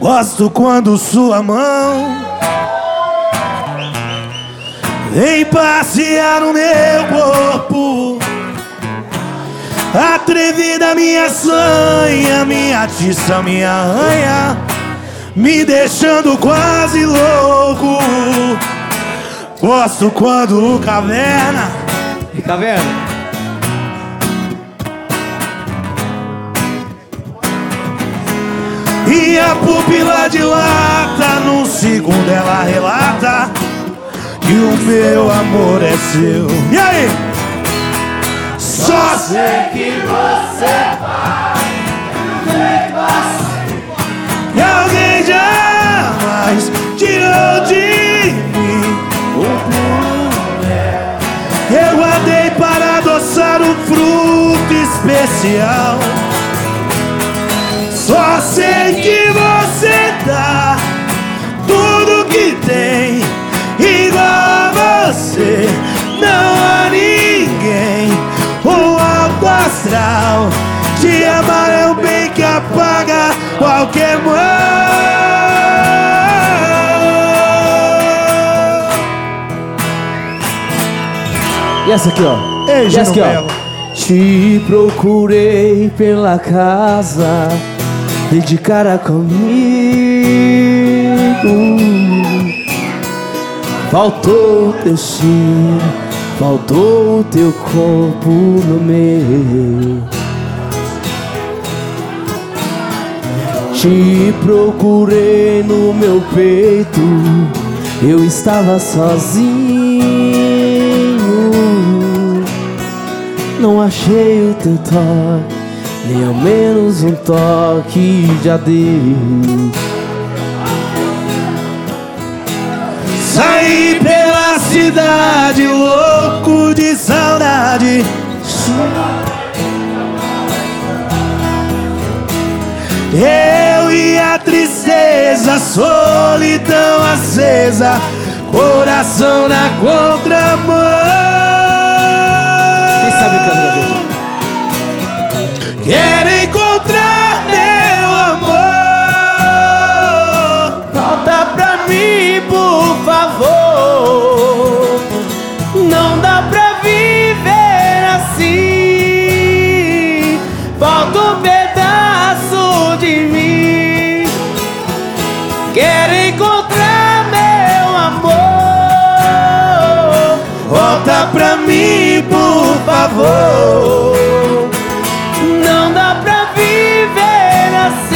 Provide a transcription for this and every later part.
Gosto quando sua mão vem passear no meu corpo. Atrevida, minha sanha, minha atiça, minha arranha, me deixando quase louco. Gosto quando o caverna e a pupila dilata. Num segundo ela relata que o meu amor é seu. E aí? Só sei que você vai e alguém jamais tirou de mim o mulher. Eu guardei para adoçar um fruto especial. Só sei que você dá tudo que tem. Igual a você não há ninguém. O alto astral, te amar é o bem que apaga qualquer mal. E essa aqui, ó. Ei, e essa aqui, ó. Te procurei pela casa e de cara comigo. Faltou o teu cheiro, faltou o teu corpo no meu. Te procurei no meu peito, eu estava sozinho. Não achei o teu toque, nem ao menos um toque de adeus. Saí pela cidade louco de saudade. Eu e a tristeza, solidão acesa, coração na contramão. Quem sabe cantar, gente? Quero encontrar meu amor. Volta pra mim, por favor. Não dá pra viver assim. Falta um pedaço de mim. Quero encontrar meu amor. Volta pra mim, por favor. Não dá pra viver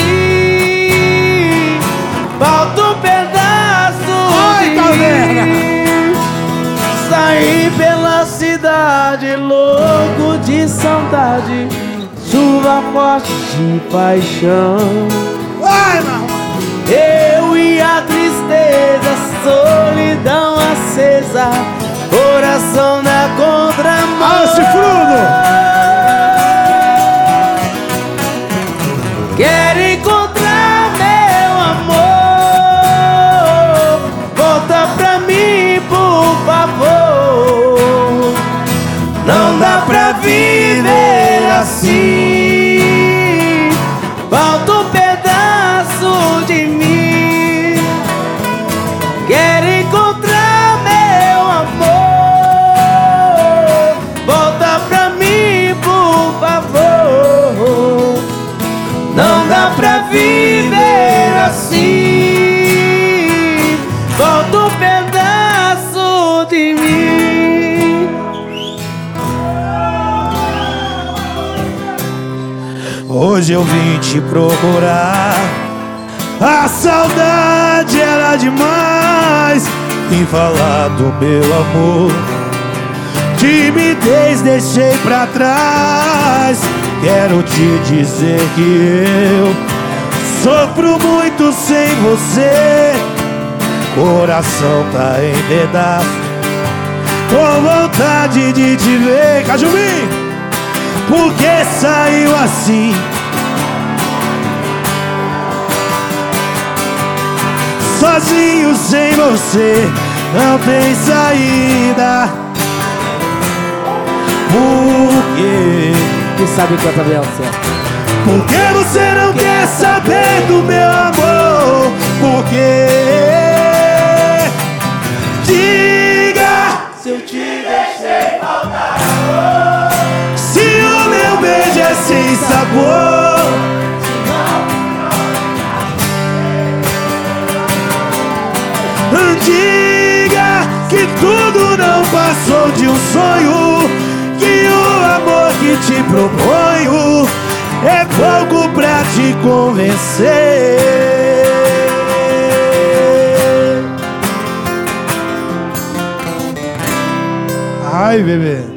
assim. Falta um pedaço de mim. Saí pela cidade louco de saudade, chuva forte de paixão. Vai, mano. Eu e a tristeza, solidão acesa, coração na contramão. Ah, chifrudo! Quero encontrar meu amor. Volta pra mim, por favor. Não dá pra viver assim. Falta um pedaço de mim. Quero encontrar meu amor. Volta pra mim, por favor. Não dá pra viver assim. Falta um pedaço de mim. Hoje eu vim te procurar. A saudade era demais. Vim falar do meu amor. Timidez deixei pra trás. Quero te dizer que eu sofro muito sem você. Coração tá em pedaço, com vontade de te ver. Cajumim, por que saiu assim? Sozinho sem você não tem saída. Por quê? Quem sabe canta bem, certo? Por que você não quer saber do meu amor? por quê. Diga se eu te deixei faltar amor, se o meu beijo é sem sabor. Diga que tudo não passou de um sonho, que o amor que te proponho é pouco pra te convencer. Ai, bebê.